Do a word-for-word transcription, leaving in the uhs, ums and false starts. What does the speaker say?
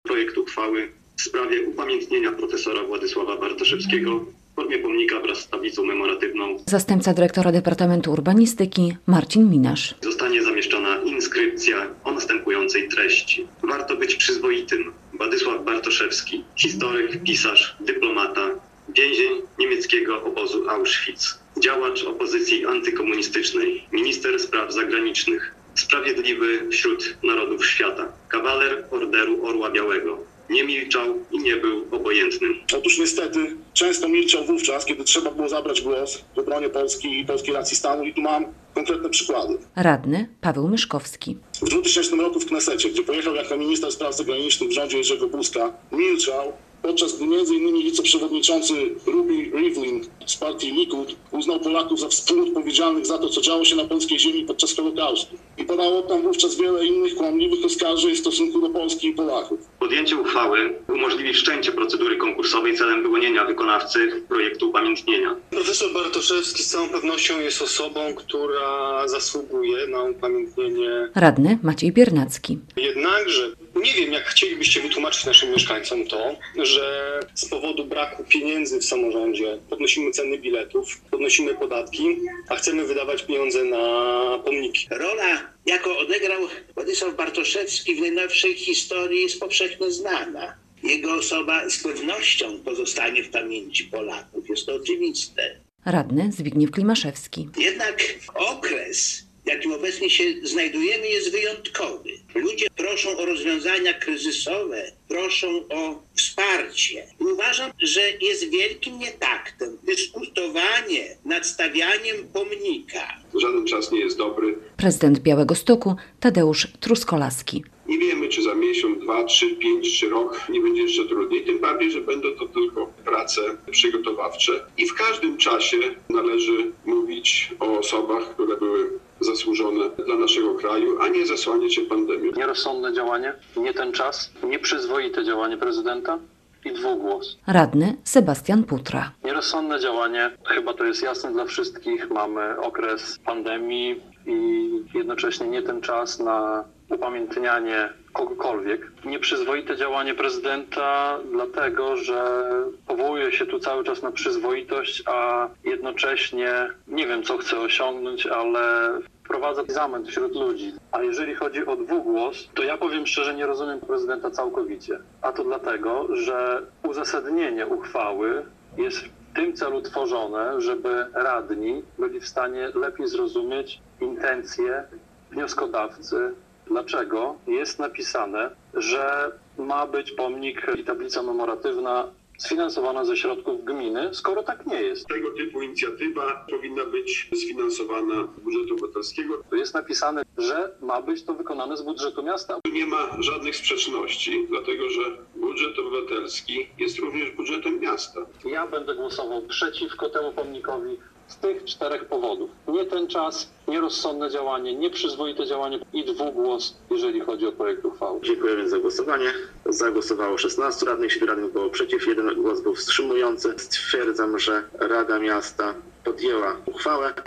projekt uchwały w sprawie upamiętnienia profesora Władysława Bartoszewskiego w formie pomnika wraz z tablicą memoratywną. Zastępca dyrektora Departamentu Urbanistyki Marcin Minasz. Zostanie zamieszczona inskrypcja o następującej treści. Warto być przyzwoitym. Władysław Bartoszewski, historyk, pisarz, dyplomata, więzień niemieckiego obozu Auschwitz, działacz opozycji antykomunistycznej, minister spraw zagranicznych, sprawiedliwy wśród narodów świata, kawaler Orderu Orła Białego. Nie milczał i nie był obojętnym. Otóż niestety często milczał wówczas, kiedy trzeba było zabrać głos w obronie Polski i polskiej racji stanu i tu mam konkretne przykłady. Radny Paweł Myszkowski. W dwutysięcznym roku w Knesecie, gdzie pojechał jako minister spraw zagranicznych w rządzie Jerzego Buzka, milczał, podczas gdy między innymi wiceprzewodniczący Ruby Rivlin z partii Likud uznał Polaków za współodpowiedzialnych za to, co działo się na polskiej ziemi podczas Holokaustu. I podało tam wówczas wiele innych kłamliwych oskarżeń w stosunku do Polski i Polaków. Podjęcie uchwały umożliwi wszczęcie procedury konkursowej celem wyłonienia wykonawcy projektu upamiętnienia. Profesor Bartoszewski z całą pewnością jest osobą, która zasługuje na upamiętnienie. Radny Maciej Biernacki. Jednakże nie wiem, jak chcielibyście wytłumaczyć naszym mieszkańcom to, że z powodu braku pieniędzy w samorządzie podnosimy ceny biletów, podnosimy podatki, a chcemy wydawać pieniądze na pomniki. Rola, jaką odegrał Władysław Bartoszewski w najnowszej historii, jest powszechnie znana. Jego osoba z pewnością pozostanie w pamięci Polaków. Jest to oczywiste. Radny Zbigniew Klimaszewski. Jednak okres, w jakim obecnie się znajdujemy, jest wyjątkowy. Ludzie proszą o rozwiązania kryzysowe, proszą o wsparcie. I uważam, że jest wielkim nietaktem dyskutowanie nad stawianiem pomnika. Żaden czas nie jest dobry. Prezydent Białegostoku Tadeusz Truskolaski. Nie wiemy, czy za miesiąc, dwa, trzy, pięć, czy rok nie będzie jeszcze trudniej. Tym bardziej, że będą to tylko prace przygotowawcze. I w każdym czasie należy mówić o osobach, które były zasłużone dla naszego kraju, a nie zasłaniać się pandemią. Nierozsądne działanie, nie ten czas, nieprzyzwoite działanie prezydenta i dwugłos. Radny Sebastian Putra. Nierozsądne działanie, chyba to jest jasne dla wszystkich, mamy okres pandemii i jednocześnie nie ten czas na upamiętnianie kogokolwiek. Nieprzyzwoite działanie prezydenta, dlatego że powołuje się tu cały czas na przyzwoitość, a jednocześnie nie wiem, co chce osiągnąć, ale wprowadza zamęt wśród ludzi. A jeżeli chodzi o dwugłos, to ja powiem szczerze, nie rozumiem prezydenta całkowicie. A to dlatego, że uzasadnienie uchwały jest w tym celu tworzone, żeby radni byli w stanie lepiej zrozumieć intencje wnioskodawcy. Dlaczego jest napisane, że ma być pomnik i tablica memoratywna sfinansowana ze środków gminy, skoro tak nie jest? Tego typu inicjatywa powinna być sfinansowana z budżetu obywatelskiego. Tu jest napisane, że ma być to wykonane z budżetu miasta. Tu nie ma żadnych sprzeczności, dlatego że budżet obywatelski jest również budżetem miasta. Ja będę głosował przeciwko temu pomnikowi z tych czterech powodów. Nie ten czas, nierozsądne działanie, nieprzyzwoite działanie i dwugłos, jeżeli chodzi o projekt uchwały. Dziękuję więc za głosowanie. Zagłosowało szesnastu radnych, siedmiu radnych było przeciw, jeden głos był wstrzymujący. Stwierdzam, że Rada Miasta podjęła uchwałę.